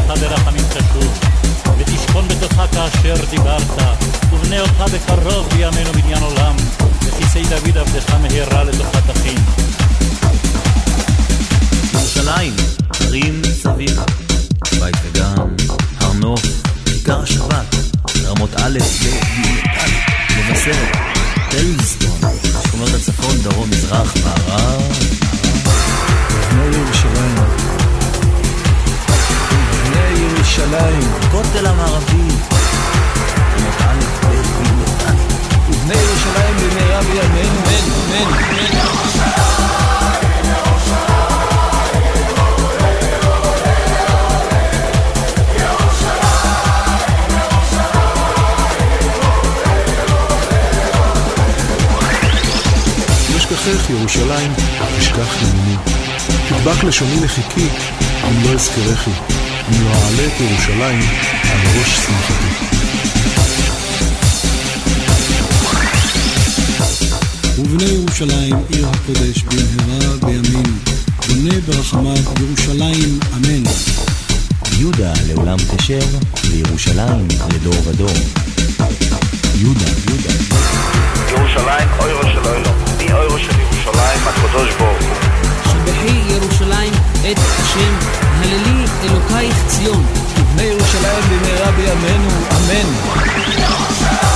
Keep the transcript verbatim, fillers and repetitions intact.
אותך ברחמים תשוב, ותשכון בתוכה כאשר דיברת, ובנה אותך בקרוב בימינו בניין עולם, וכיסא דוד עבדך מהרה לתוכה תכין. ירושלים, הרים סביב, בית וגן, הר נוף, כיכר השבת, רמות א' ב' מבשרת, טלזסטון, שכונות הצפון, דרום, מזרח, מערב. בני ירושלים, בני ירושלים, כותל המערבי, רמות א' ב' ג' ובני ירושלים במהרה בימינו, אמן, אמן, אמן. אשכחך ירושלים, אשכח ימיני. תדבק לשוני לחיקי, אם לא אזכרכי. אם לא אעלה את ירושלים, על ראש שמחתי. ובני ירושלים, עיר הקודש, במהרה בימינו. בונה ברחמת ירושלים, אמן. יהודה לעולם תשב, וירושלים לדור ודור. יהודה, יהודה. ירושלים אוירו של אוילו, מי אוירו של ירושלים הקדוש ברוך הוא. שבחי ירושלים את השם, הללי אלוקייך ציון. ובני ירושלים במהרה בימינו, אמן.